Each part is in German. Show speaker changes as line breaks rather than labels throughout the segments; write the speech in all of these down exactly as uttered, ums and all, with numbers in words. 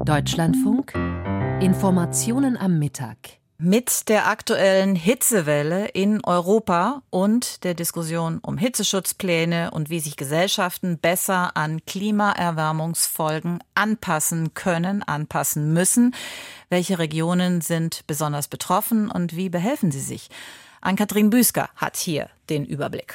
Deutschlandfunk. Informationen am Mittag.
Mit der aktuellen Hitzewelle in Europa und der Diskussion um Hitzeschutzpläne und wie sich Gesellschaften besser an Klimaerwärmungsfolgen anpassen können, anpassen müssen. Welche Regionen sind besonders betroffen und wie behelfen sie sich? Ann-Kathrin Büsker hat hier den Überblick.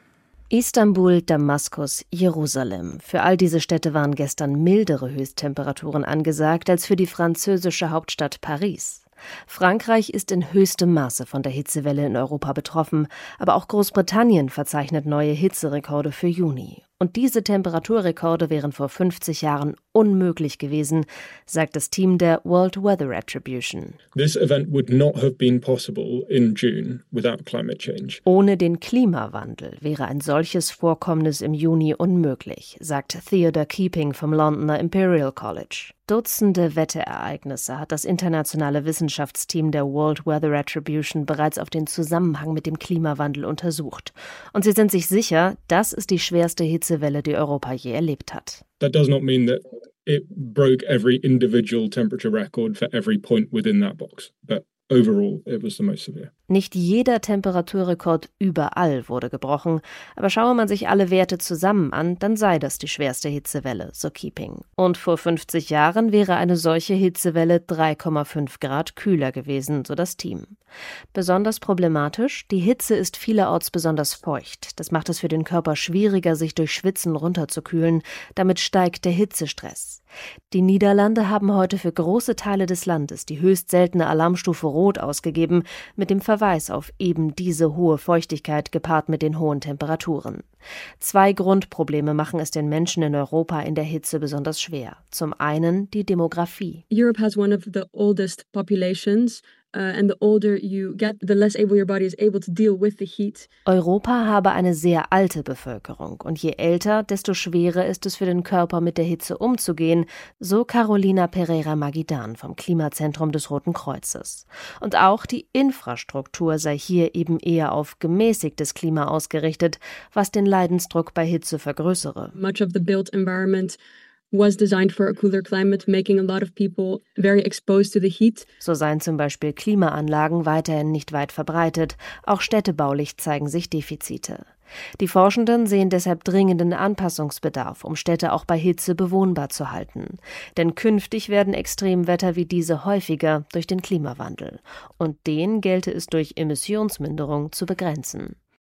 Istanbul, Damaskus, Jerusalem. Für all diese Städte waren gestern mildere Höchsttemperaturen angesagt als für die französische Hauptstadt Paris. Frankreich ist in höchstem Maße von der Hitzewelle in Europa betroffen, aber auch Großbritannien verzeichnet neue Hitzerekorde für Juni. Und diese Temperaturrekorde wären vor fünfzig Jahren unmöglich gewesen, sagt das Team der World Weather Attribution.
This event would not have been possible in June without climate change.
Ohne den Klimawandel wäre ein solches Vorkommnis im Juni unmöglich, sagt Theodore Keeping vom Londoner Imperial College. Dutzende Wetterereignisse hat das internationale Wissenschaftsteam der World Weather Attribution bereits auf den Zusammenhang mit dem Klimawandel untersucht. Und sie sind sich sicher, das ist die schwerste Hitzewelle, die Europa je erlebt hat.
That does not mean that it broke every individual temperature record for every point within that box, but overall it was the most severe.
Nicht jeder Temperaturrekord überall wurde gebrochen, aber schaue man sich alle Werte zusammen an, dann sei das die schwerste Hitzewelle, so Keeping. Und vor fünfzig Jahren wäre eine solche Hitzewelle drei Komma fünf Grad kühler gewesen, so das Team. Besonders problematisch, die Hitze ist vielerorts besonders feucht. Das macht es für den Körper schwieriger, sich durch Schwitzen runterzukühlen. Damit steigt der Hitzestress. Die Niederlande haben heute für große Teile des Landes die höchst seltene Alarmstufe Rot ausgegeben, mit dem Verweis auf eben diese hohe Feuchtigkeit gepaart mit den hohen Temperaturen. Zwei Grundprobleme machen es den Menschen in Europa in der Hitze besonders schwer. Zum einen die Demografie.
Europe has one of the oldest populations. Uh, and the older you get, the less able your body is able to deal with the heat.
Europa habe eine sehr alte Bevölkerung und je älter, desto schwerer ist es für den Körper, mit der Hitze umzugehen, so Carolina Pereira Magidan vom Klimazentrum des Roten Kreuzes. Und auch die Infrastruktur sei hier eben eher auf gemäßigtes Klima ausgerichtet, was den Leidensdruck bei Hitze vergrößere.
Much of the built environment was designed for a cooler climate, making a lot of people very exposed to the heat.
So seien zum Beispiel Klimaanlagen weiterhin nicht weit verbreitet. Auch städtebaulich zeigen sich Defizite. Die Forschenden sehen deshalb dringenden Anpassungsbedarf, um Städte auch bei Hitze bewohnbar zu halten. Denn künftig werden Extremwetter wie diese häufiger durch den Klimawandel. Und den gelte es durch Emissionsminderung zu begrenzen.